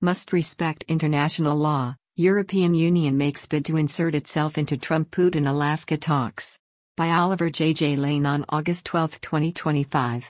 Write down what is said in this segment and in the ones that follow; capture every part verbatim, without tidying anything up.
Must respect international law. European Union makes bid to insert itself into Trump-Putin Alaska talks. By Oliver J. J. Lane on August twelfth, twenty twenty-five.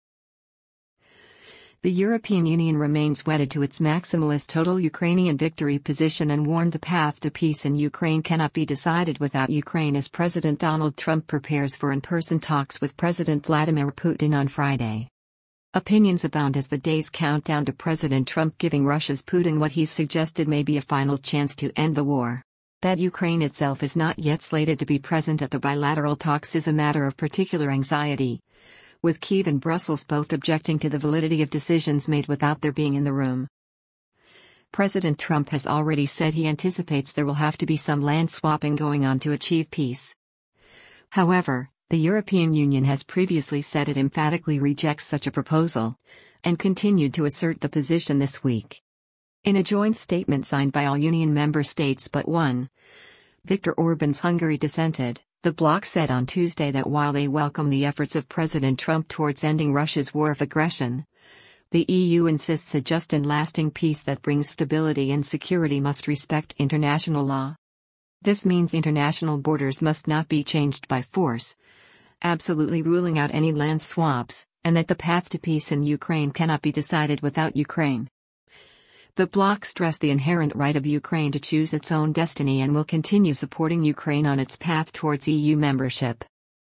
The European Union remains wedded to its maximalist total Ukrainian victory position and warned the path to peace in Ukraine cannot be decided without Ukraine as President Donald Trump prepares for in-person talks with President Vladimir Putin on Friday. Opinions abound as the days count down to President Trump giving Russia's Putin what he's suggested may be a final chance to end the war. That Ukraine itself is not yet slated to be present at the bilateral talks is a matter of particular anxiety, with Kyiv and Brussels both objecting to the validity of decisions made without their being in the room. President Trump has already said he anticipates there will have to be some land swapping going on to achieve peace. However, the European Union has previously said it emphatically rejects such a proposal, and continued to assert the position this week. In a joint statement signed by all Union member states but one, Viktor Orban's Hungary dissented. The bloc said on Tuesday that while they welcome the efforts of President Trump towards ending Russia's war of aggression, the E U insists a just and lasting peace that brings stability and security must respect international law. This means international borders must not be changed by force, absolutely ruling out any land swaps, and that the path to peace in Ukraine cannot be decided without Ukraine. The bloc stressed the inherent right of Ukraine to choose its own destiny and will continue supporting Ukraine on its path towards E U membership.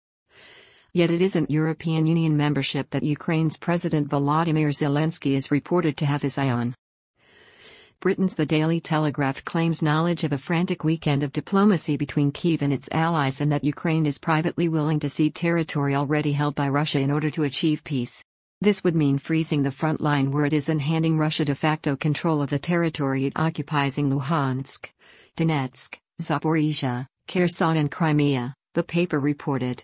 Yet it isn't European Union membership that Ukraine's President Volodymyr Zelensky is reported to have his eye on. Britain's The Daily Telegraph claims knowledge of a frantic weekend of diplomacy between Kyiv and its allies and that Ukraine is privately willing to cede territory already held by Russia in order to achieve peace. This would mean freezing the front line where it is and handing Russia de facto control of the territory it occupies in Luhansk, Donetsk, Zaporizhia, Kherson and Crimea, the paper reported.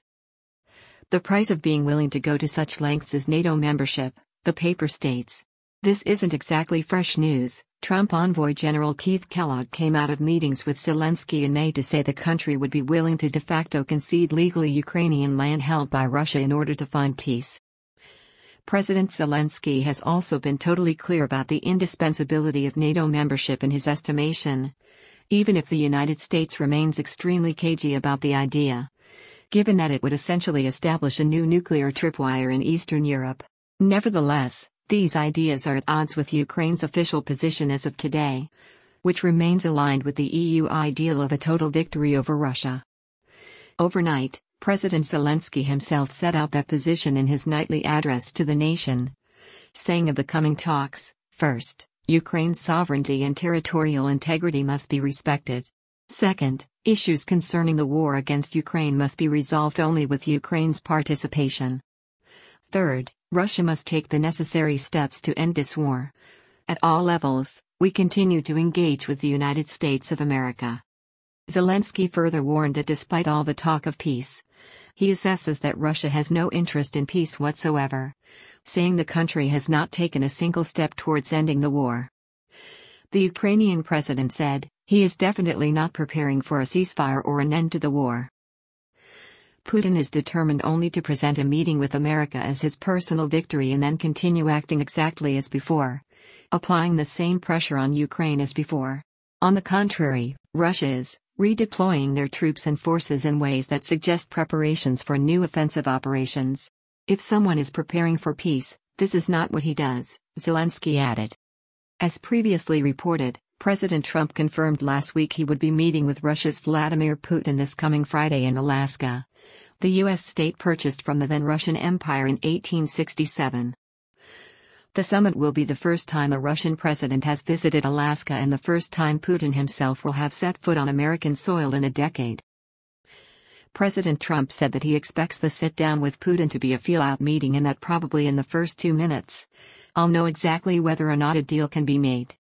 The price of being willing to go to such lengths is NATO membership, the paper states. This isn't exactly fresh news. Trump envoy General Keith Kellogg came out of meetings with Zelensky in May to say the country would be willing to de facto concede legally Ukrainian land held by Russia in order to find peace. President Zelensky has also been totally clear about the indispensability of NATO membership in his estimation, even if the United States remains extremely cagey about the idea, given that it would essentially establish a new nuclear tripwire in Eastern Europe. Nevertheless, these ideas are at odds with Ukraine's official position as of today, which remains aligned with the E U ideal of a total victory over Russia. Overnight, President Zelensky himself set out that position in his nightly address to the nation, saying of the coming talks, first, Ukraine's sovereignty and territorial integrity must be respected. Second, issues concerning the war against Ukraine must be resolved only with Ukraine's participation. Third, Russia must take the necessary steps to end this war. At all levels, we continue to engage with the United States of America. Zelensky further warned that despite all the talk of peace, he assesses that Russia has no interest in peace whatsoever, saying the country has not taken a single step towards ending the war. The Ukrainian president said, he is definitely not preparing for a ceasefire or an end to the war. Putin is determined only to present a meeting with America as his personal victory and then continue acting exactly as before, applying the same pressure on Ukraine as before. On the contrary, Russia is redeploying their troops and forces in ways that suggest preparations for new offensive operations. If someone is preparing for peace, this is not what he does, Zelensky added. As previously reported, President Trump confirmed last week he would be meeting with Russia's Vladimir Putin this coming Friday in Alaska, the U S state purchased from the then Russian Empire in eighteen sixty-seven. The summit will be the first time a Russian president has visited Alaska and the first time Putin himself will have set foot on American soil in a decade. President Trump said that he expects the sit-down with Putin to be a feel-out meeting and that probably in the first two minutes, I'll know exactly whether or not a deal can be made.